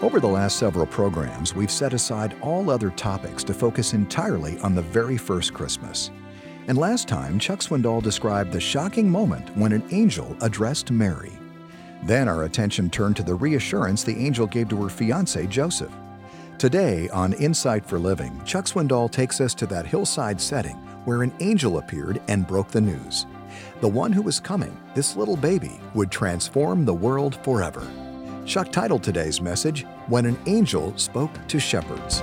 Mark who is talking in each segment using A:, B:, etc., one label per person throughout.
A: Over the last several programs, we've set aside all other topics to focus entirely on the very first Christmas. And last time, Chuck Swindoll described the shocking moment when an angel addressed Mary. Then our attention turned to the reassurance the angel gave to her fiancé, Joseph. Today, on Insight for Living, Chuck Swindoll takes us to that hillside setting where an angel appeared and broke the news. The one who was coming, this little baby, would transform the world forever. Chuck titled today's message, When an Angel Spoke to Shepherds.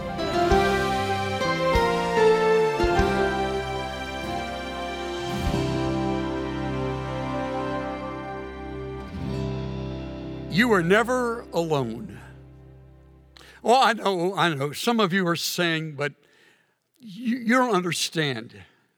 B: You are never alone. Well, I know. Some of you are saying, but you don't understand.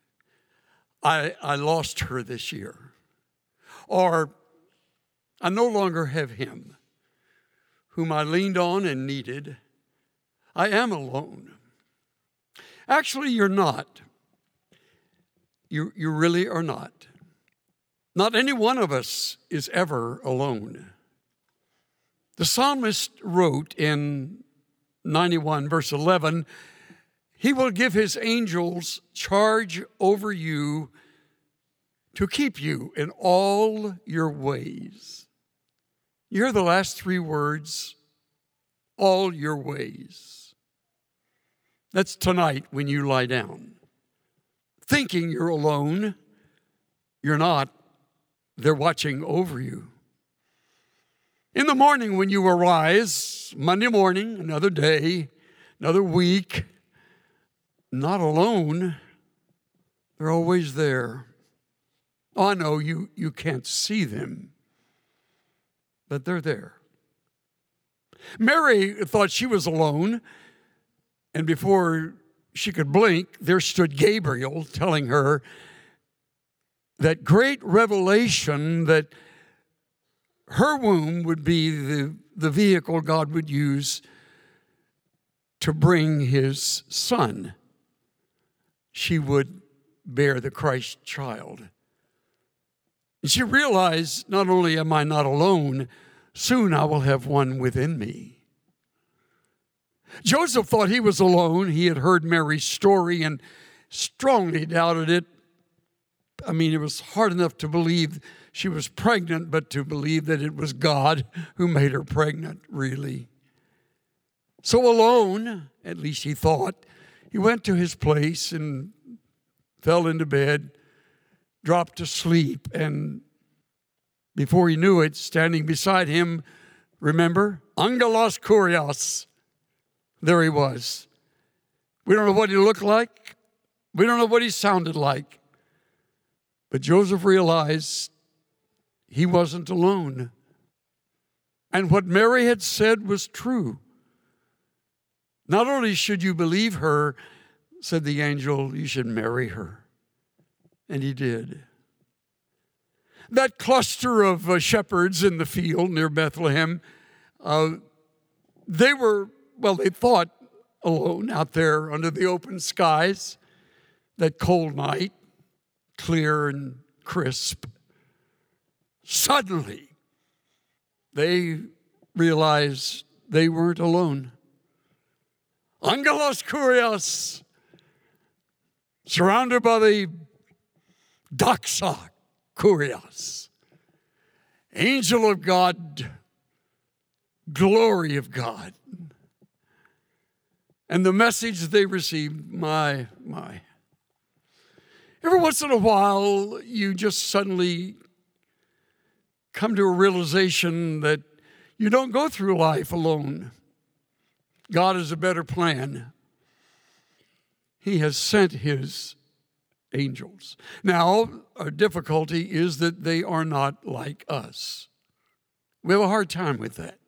B: I lost her this year. Or I no longer have him whom I leaned on and needed. I am alone. Actually, you're not. You really are not. Not any one of us is ever alone. The psalmist wrote in 91, verse 11, He will give His angels charge over you to keep you in all your ways. You hear the last three words, all your ways. That's tonight when you lie down. Thinking you're alone, you're not. They're watching over you. In the morning when you arise, Monday morning, another day, another week, not alone, they're always there. Oh, I know you can't see them, but they're there. Mary thought she was alone, and before she could blink, there stood Gabriel telling her that great revelation that her womb would be the vehicle God would use to bring His Son. She would bear the Christ child. And she realized, not only am I not alone, soon I will have one within me. Joseph thought he was alone. He had heard Mary's story and strongly doubted it. I mean, it was hard enough to believe she was pregnant, but to believe that it was God who made her pregnant, really. So alone, at least he thought, he went to his place and fell into bed, dropped to sleep, and before he knew it, standing beside him, remember, Angelos Kurios, there he was. We don't know what he looked like. We don't know what he sounded like. But Joseph realized he wasn't alone. And what Mary had said was true. Not only should you believe her, said the angel, you should marry her. And he did. That cluster of shepherds in the field near Bethlehem, they thought alone out there under the open skies, that cold night, clear and crisp. Suddenly, they realized they weren't alone. Angelos Kurios, surrounded by the Doxa Kurios, angel of God, glory of God. And the message they received, my. Every once in a while, you just suddenly come to a realization that you don't go through life alone. God has a better plan. He has sent His angels. Now, our difficulty is that they are not like us. We have a hard time with that.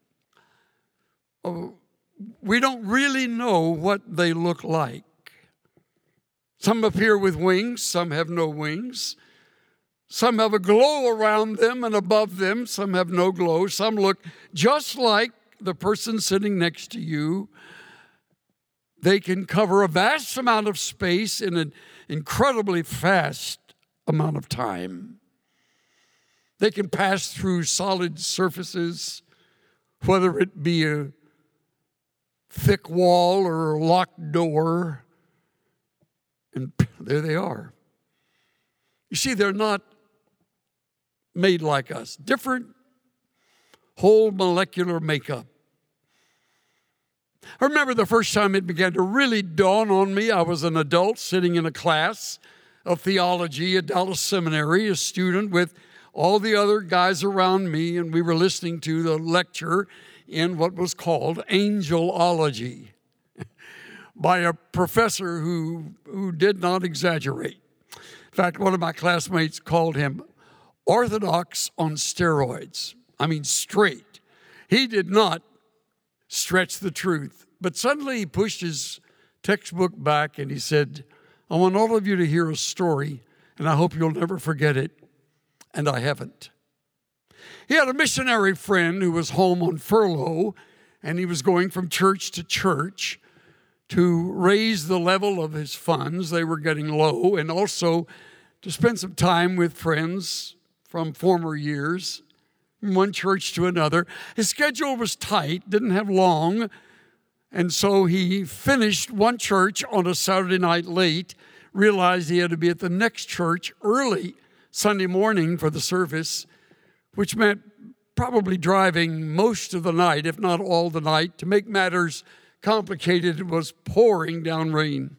B: We don't really know what they look like. Some appear with wings, some have no wings. Some have a glow around them and above them, some have no glow. Some look just like the person sitting next to you. They can cover a vast amount of space in an incredibly fast amount of time. They can pass through solid surfaces, whether it be a thick wall or a locked door, and there they are. You see, they're not made like us. Different whole molecular makeup. I remember the first time it began to really dawn on me. I was an adult sitting in a class of theology at Dallas Seminary, a student with all the other guys around me, and we were listening to the lecture in what was called angelology by a professor who did not exaggerate. In fact, one of my classmates called him orthodox on steroids. I mean, straight. He did not stretch the truth. But suddenly he pushed his textbook back and he said, I want all of you to hear a story, and I hope you'll never forget it. And I haven't. He had a missionary friend who was home on furlough, and he was going from church to church to raise the level of his funds. They were getting low, and also to spend some time with friends from former years, from one church to another. His schedule was tight, didn't have long, and so he finished one church on a Saturday night late, realized he had to be at the next church early Sunday morning for the service, which meant probably driving most of the night, if not all the night. To make matters complicated, it was pouring down rain.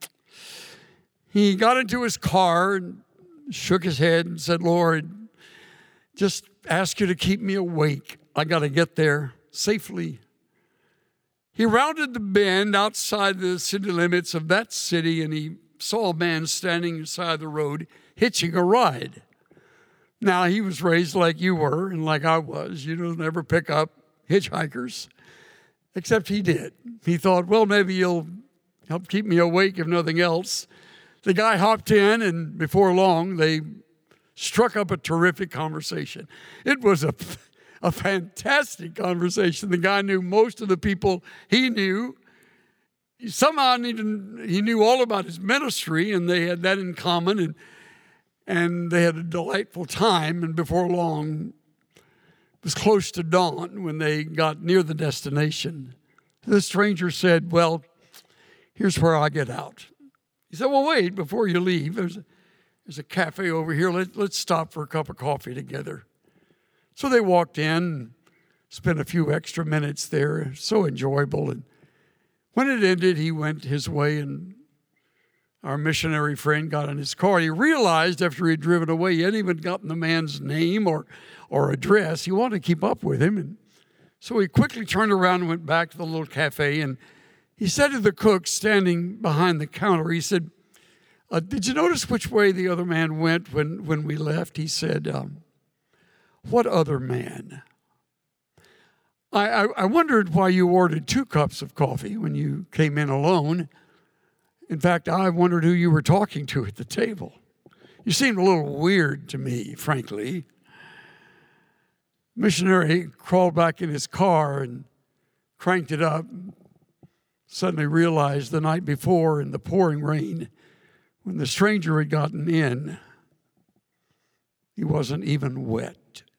B: He got into his car and shook his head and said, Lord, just ask you to keep me awake. I got to get there safely. He rounded the bend outside the city limits of that city, and he saw a man standing beside the road hitching a ride. Now, he was raised like you were and like I was. You don't ever pick up hitchhikers, except he did. He thought, well, maybe you'll help keep me awake if nothing else. The guy hopped in, and before long, they struck up a terrific conversation. It was a fantastic conversation. The guy knew most of the people he knew. Somehow he knew all about his ministry, and they had that in common, and they had a delightful time. And before long, it was close to dawn when they got near the destination. The stranger said, well, here's where I get out. He said, well, wait, before you leave, there's a cafe over here. Let's stop for a cup of coffee together. So they walked in, spent a few extra minutes there. So enjoyable. And when it ended, he went his way, and our missionary friend got in his car. He realized after he'd driven away, he hadn't even gotten the man's name or address. He wanted to keep up with him. And so he quickly turned around and went back to the little cafe. And he said to the cook standing behind the counter, he said, did you notice which way the other man went when we left? He said, what other man? I wondered why you ordered 2 cups of coffee when you came in alone. In fact, I wondered who you were talking to at the table. You seemed a little weird to me, frankly. Missionary crawled back in his car and cranked it up. Suddenly realized the night before in the pouring rain, when the stranger had gotten in, he wasn't even wet.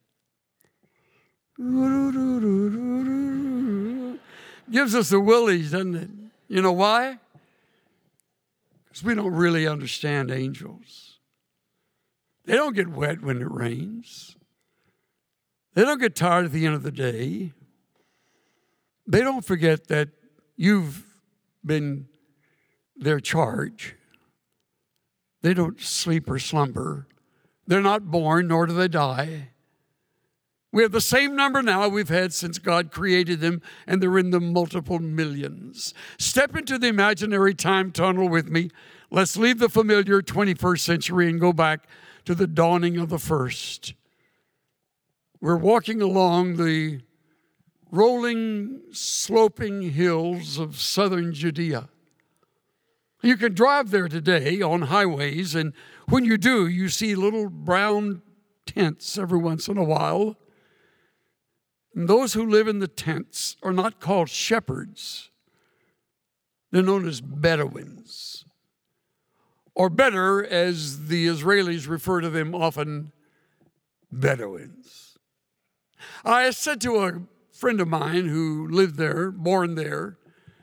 B: Gives us the willies, doesn't it? You know why? Because we don't really understand angels. They don't get wet when it rains. They don't get tired at the end of the day. They don't forget that you've been their charge. They don't sleep or slumber. They're not born, nor do they die. We have the same number now we've had since God created them, and they're in the multiple millions. Step into the imaginary time tunnel with me. Let's leave the familiar 21st century and go back to the dawning of the first. We're walking along the rolling, sloping hills of southern Judea. You can drive there today on highways, and when you do, you see little brown tents every once in a while. And those who live in the tents are not called shepherds. They're known as Bedouins. Or better, as the Israelis refer to them often, Bedouins. I said to a friend of mine who lived there, born there,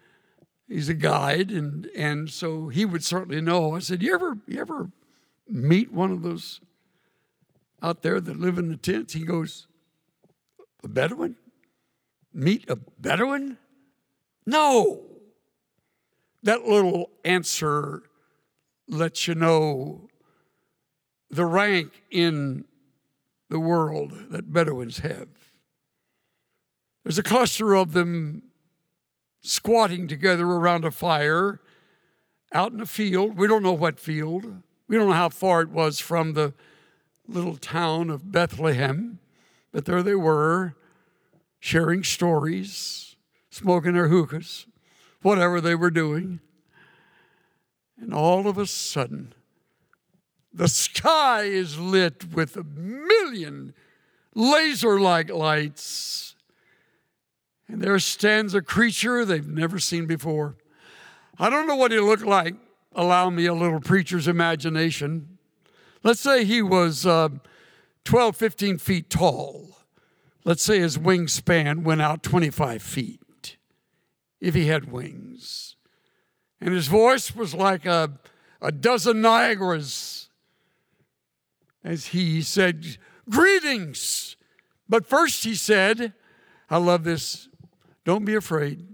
B: He's a guide, and so he would certainly know. I said, you ever meet one of those out there that live in the tents? He goes, a Bedouin? Meet a Bedouin? No. That little answer lets you know the rank in the world that Bedouins have. There's a cluster of them squatting together around a fire out in a field. We don't know what field. We don't know how far it was from the little town of Bethlehem, but there they were, sharing stories, smoking their hookahs, whatever they were doing. And all of a sudden, the sky is lit with 1,000,000 laser-like lights. And there stands a creature they've never seen before. I don't know what he looked like. Allow me a little preacher's imagination. Let's say he was 12, 15 feet tall. Let's say his wingspan went out 25 feet, if he had wings. And his voice was like a dozen Niagaras as he said, greetings. But first he said, I love this, don't be afraid.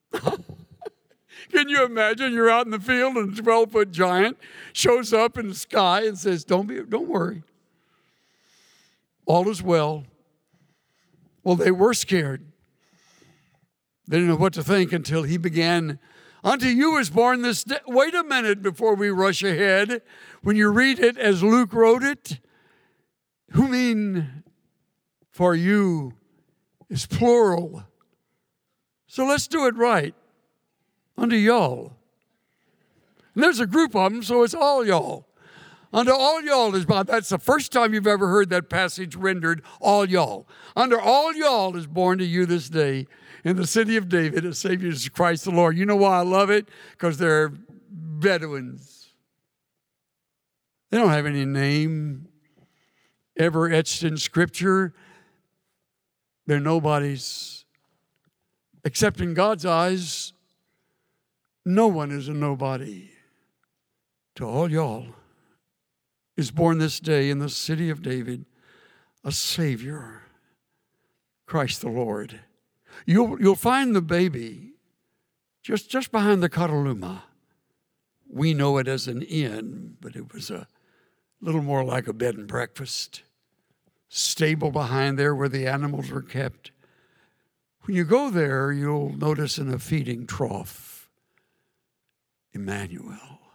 B: Can you imagine you're out in the field and a 12-foot giant shows up in the sky and says, don't worry. All is well. Well, they were scared. They didn't know what to think until he began, unto you is born this day. Wait a minute before we rush ahead. When you read it as Luke wrote it, who mean for you is plural. So let's do it right. Unto y'all. And there's a group of them, so it's all y'all. Unto all y'all is born. That's the first time you've ever heard that passage rendered, all y'all. Unto all y'all is born to you this day in the city of David, a Savior, Jesus Christ the Lord. You know why I love it? Because they're Bedouins. They don't have any name ever etched in Scripture. They're nobodies. Except in God's eyes, no one is a nobody. To all y'all is born this day in the city of David a Savior, Christ the Lord. You'll find the baby just behind the Kataluma. We know it as an inn, but it was a little more like a bed and breakfast. Stable behind there where the animals were kept. When you go there, you'll notice in a feeding trough, Emmanuel.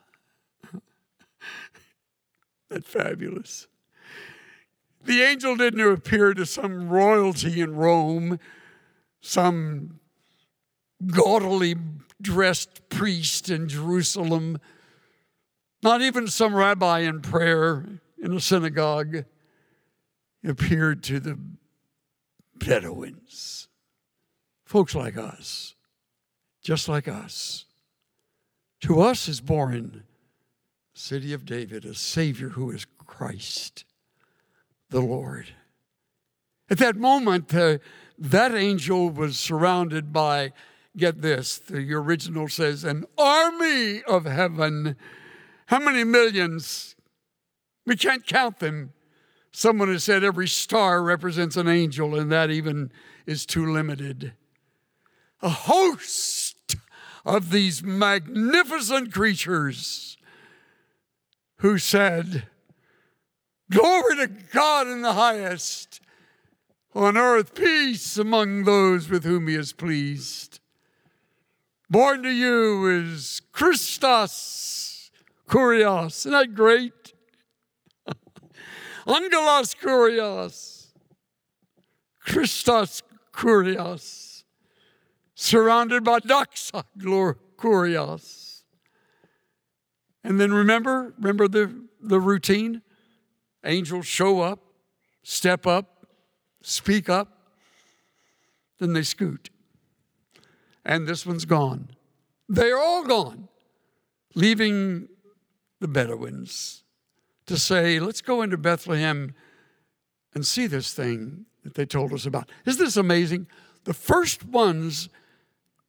B: That's fabulous. The angel didn't appear to some royalty in Rome, some gaudily dressed priest in Jerusalem, not even some rabbi in prayer in a synagogue. He appeared to the Bedouins, folks like us, just like us. To us is born, city of David, a Savior who is Christ the Lord. At that moment, that angel was surrounded by, get this, the original says, an army of heaven. How many millions? We can't count them. Someone has said every star represents an angel, and that even is too limited. A host of these magnificent creatures who said, glory to God in the highest, on earth peace among those with whom he is pleased. Born to you is Christos Kurios. Isn't that great? Angelos Kurios. Christos Kurios. Surrounded by doxa Kurios. And then remember the routine? Angels show up, step up, speak up, then they scoot. And this one's gone. They're all gone, leaving the Bedouins to say, let's go into Bethlehem and see this thing that they told us about. Isn't this amazing? The first ones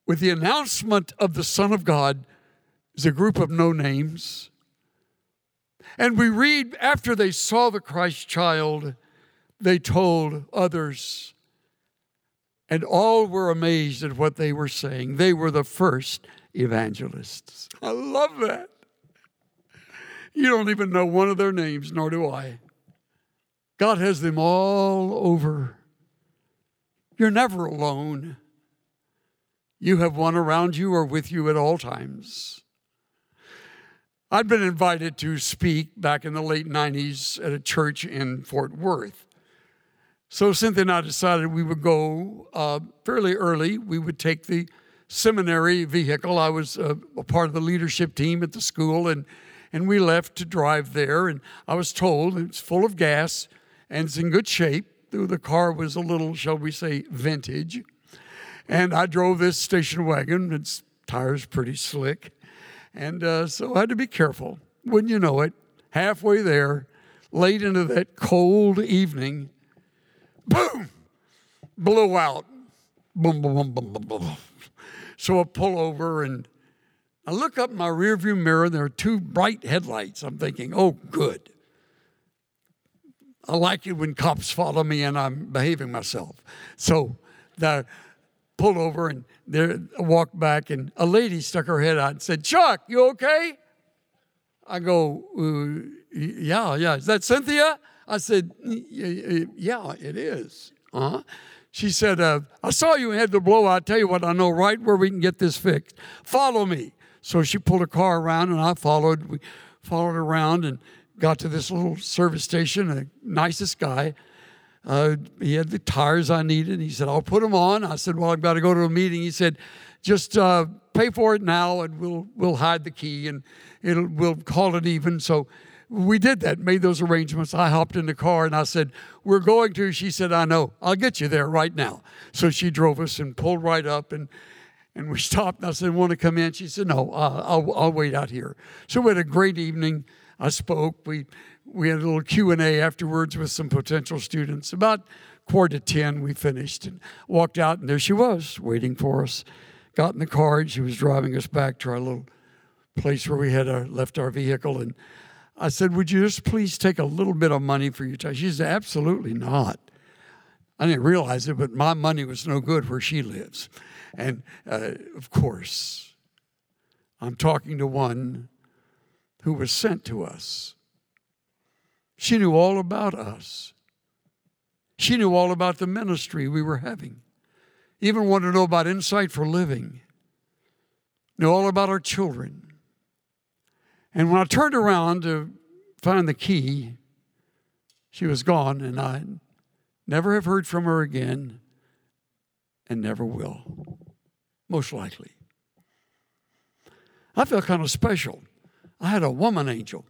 B: with the announcement of the Son of God is a group of no-names. And we read, after they saw the Christ child, they told others. And all were amazed at what they were saying. They were the first evangelists. I love that. You don't even know one of their names, nor do I. God has them all over. You're never alone. You have one around you or with you at all times. I'd been invited to speak back in the late 90s at a church in Fort Worth. So Cynthia and I decided we would go fairly early. We would take the seminary vehicle. I was a part of the leadership team at the school, and we left to drive there. And I was told it's full of gas and it's in good shape. The car was a little, shall we say, vintage. And I drove this station wagon. Its tires pretty slick. And so I had to be careful. Wouldn't you know it, halfway there, late into that cold evening, boom, blew out. Boom, boom, boom, boom, boom, boom. So I pull over and I look up in my rearview mirror and there are two bright headlights. I'm thinking, oh, good. I like it when cops follow me and I'm behaving myself. So I pulled over and there, I walked back and a lady stuck her head out and said, Chuck, you okay? I go, yeah. Is that Cynthia? I said, yeah, it is. She said, I saw you had the blowout. I tell you what, I know right where we can get this fixed. Follow me. So she pulled a car around and I followed. We followed around and got to this little service station. The nicest guy. He had the tires I needed. He said, I'll put them on. I said, well, I've got to go to a meeting. He said, just pay for it now and we'll hide the key and we'll call it even. So we did that, made those arrangements. I hopped in the car and I said, we're going to. She said, I know. I'll get you there right now. So she drove us and pulled right up and we stopped. And I said, want to come in? She said, no, I'll wait out here. So we had a great evening. I spoke. We had a little Q&A afterwards with some potential students. About 9:45 we finished and walked out, and there she was waiting for us. Got in the car, and she was driving us back to our little place where we had left our vehicle. And I said, would you just please take a little bit of money for your time? She said, absolutely not. I didn't realize it, but my money was no good where she lives. And, of course, I'm talking to one who was sent to us. She knew all about us. She knew all about the ministry we were having. Even wanted to know about Insight for Living. Knew all about our children. And when I turned around to find the key, she was gone, and I never have heard from her again and never will, most likely. I felt kind of special. I had a woman angel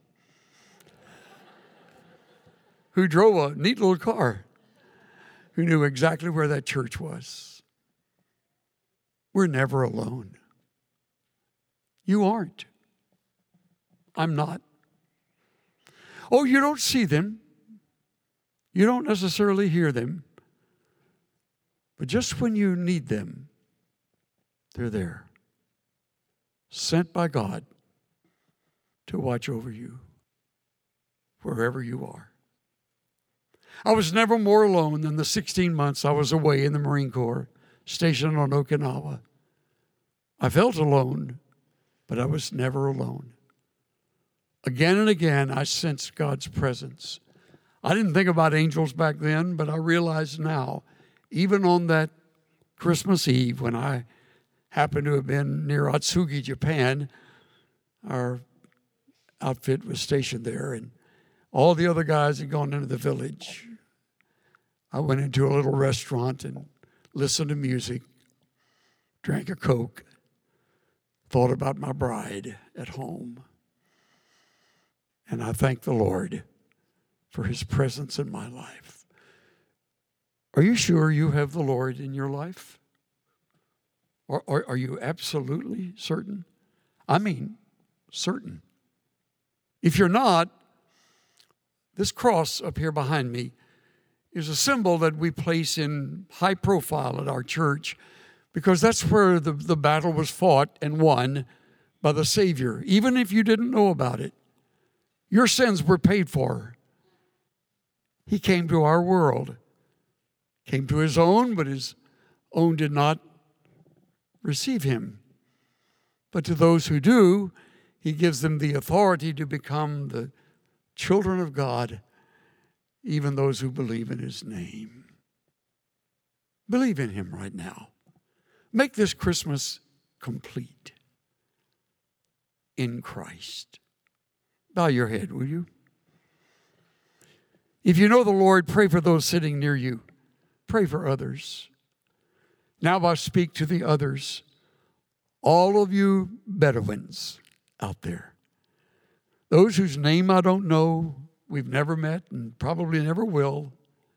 B: who drove a neat little car, who knew exactly where that church was. We're never alone. You aren't. I'm not. Oh, you don't see them. You don't necessarily hear them. But just when you need them, they're there. Sent by God to watch over you wherever you are. I was never more alone than the 16 months I was away in the Marine Corps, stationed on Okinawa. I felt alone, but I was never alone. Again and again, I sensed God's presence. I didn't think about angels back then, but I realize now, even on that Christmas Eve when I happened to have been near Atsugi, Japan, our outfit was stationed there, and all the other guys had gone into the village. I went into a little restaurant and listened to music, drank a Coke, thought about my bride at home. And I thank the Lord for his presence in my life. Are you sure you have the Lord in your life? Or are you absolutely certain? I mean, certain. If you're not, this cross up here behind me is a symbol that we place in high profile at our church because that's where the battle was fought and won by the Savior, even if you didn't know about it. Your sins were paid for. He came to our world, came to his own, but his own did not receive him. But to those who do, he gives them the authority to become the children of God, even those who believe in his name. Believe in him right now. Make this Christmas complete in Christ. Bow your head, will you? If you know the Lord, pray for those sitting near you. Pray for others. Now I'll speak to the others. All of you Bedouins out there. Those whose name I don't know, we've never met and probably never will.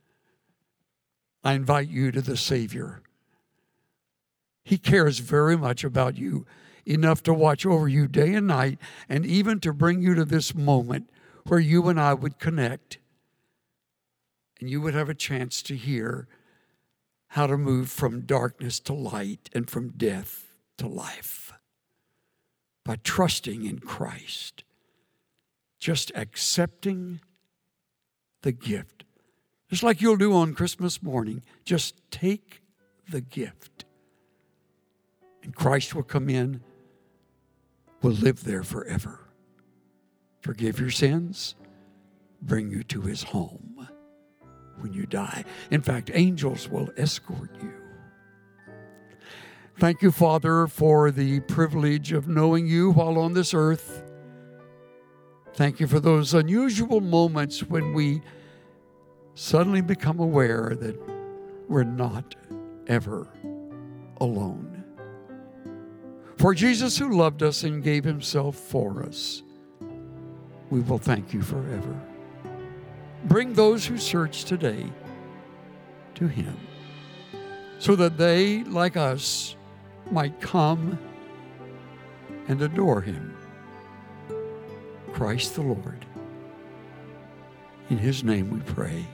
B: I invite you to the Savior. He cares very much about you, enough to watch over you day and night, and even to bring you to this moment where you and I would connect, and you would have a chance to hear how to move from darkness to light and from death to life by trusting in Christ, just accepting the gift. Just like you'll do on Christmas morning, just take the gift. And Christ will come in, will live there forever. Forgive your sins, bring you to his home when you die. In fact, angels will escort you. Thank you, Father, for the privilege of knowing you while on this earth. Thank you for those unusual moments when we suddenly become aware that we're not ever alone. For Jesus, who loved us and gave himself for us, we will thank you forever. Bring those who search today to him, so that they, like us, might come and adore him, Christ the Lord. In his name we pray.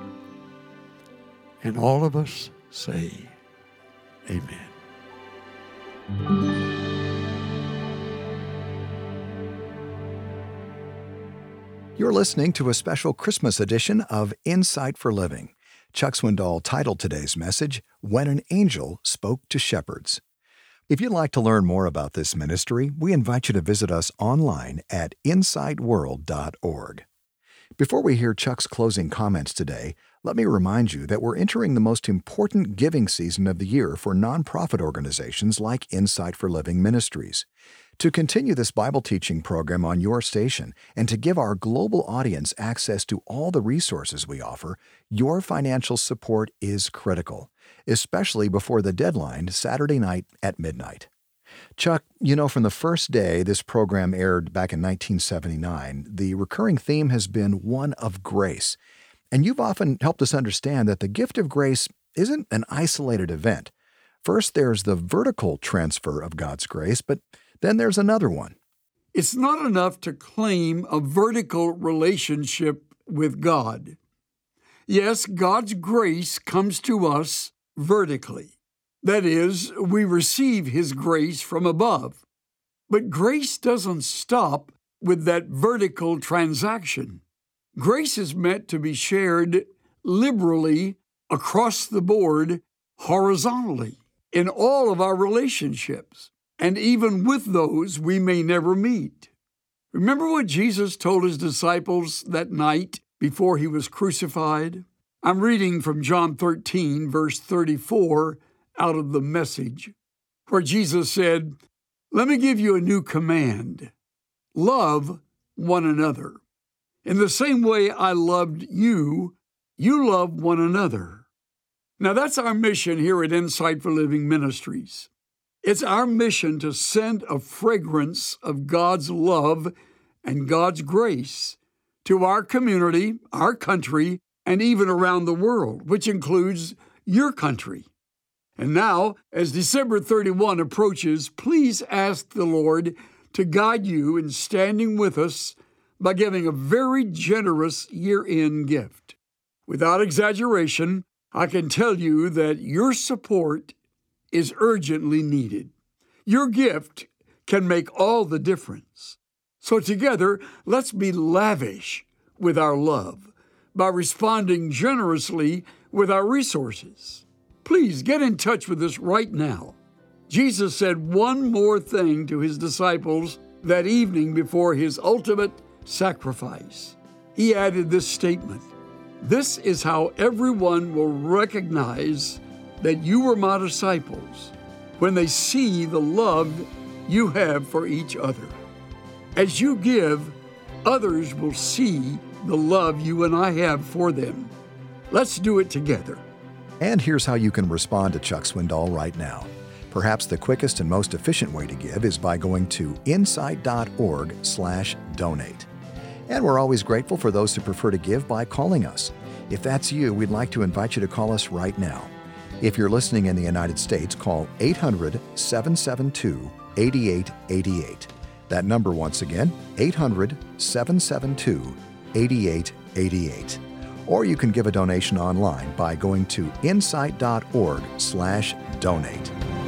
B: And all of us say, amen.
A: You're listening to a special Christmas edition of Insight for Living. Chuck Swindoll titled today's message, When an Angel Spoke to Shepherds. If you'd like to learn more about this ministry, we invite you to visit us online at insightworld.org. Before we hear Chuck's closing comments today, let me remind you that we're entering the most important giving season of the year for nonprofit organizations like Insight for Living Ministries. To continue this Bible teaching program on your station and to give our global audience access to all the resources we offer, your financial support is critical, especially before the deadline Saturday night at midnight. Chuck, you know, from the first day this program aired back in 1979, the recurring theme has been one of grace. And you've often helped us understand that the gift of grace isn't an isolated event. First, there's the vertical transfer of God's grace, but then there's another one.
B: It's not enough to claim a vertical relationship with God. Yes, God's grace comes to us vertically. That is, we receive his grace from above. But grace doesn't stop with that vertical transaction. Grace is meant to be shared liberally across the board, horizontally, in all of our relationships, and even with those we may never meet. Remember what Jesus told his disciples that night before he was crucified? I'm reading from John 13, verse 34, out of the Message, where Jesus said, "Let me give you a new command. Love one another. In the same way I loved you, you love one another." Now that's our mission here at Insight for Living Ministries. It's our mission to send a fragrance of God's love and God's grace to our community, our country, and even around the world, which includes your country. And now, as December 31 approaches, please ask the Lord to guide you in standing with us by giving a very generous year-end gift. Without exaggeration, I can tell you that your support
C: is urgently needed. Your gift can make all the difference. So together, let's be lavish with our love by responding generously with our resources. Please get in touch with us right now. Jesus said one more thing to his disciples that evening before his ultimate sacrifice. He added this statement, "This is how everyone will recognize that you were my disciples, when they see the love you have for each other." As you give, others will see the love you and I have for them. Let's do it together.
A: And here's how you can respond to Chuck Swindoll right now. Perhaps the quickest and most efficient way to give is by going to insight.org/donate. And we're always grateful for those who prefer to give by calling us. If that's you, we'd like to invite you to call us right now. If you're listening in the United States, call 800-772-8888. That number once again, 800-772-8888. Or you can give a donation online by going to insight.org/donate.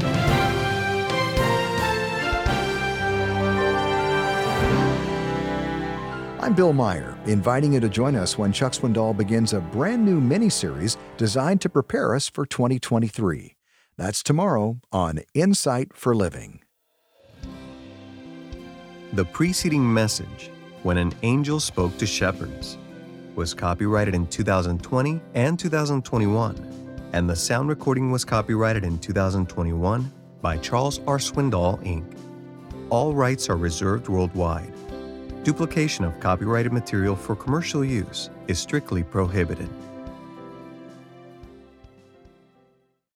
A: I'm Bill Meyer, inviting you to join us when Chuck Swindoll begins a brand new mini-series designed to prepare us for 2023. That's tomorrow on Insight for Living.
D: The preceding message, When an Angel Spoke to Shepherds, was copyrighted in 2020 and 2021, and the sound recording was copyrighted in 2021 by Charles R. Swindoll, Inc. All rights are reserved worldwide. Duplication of copyrighted material for commercial use is strictly prohibited.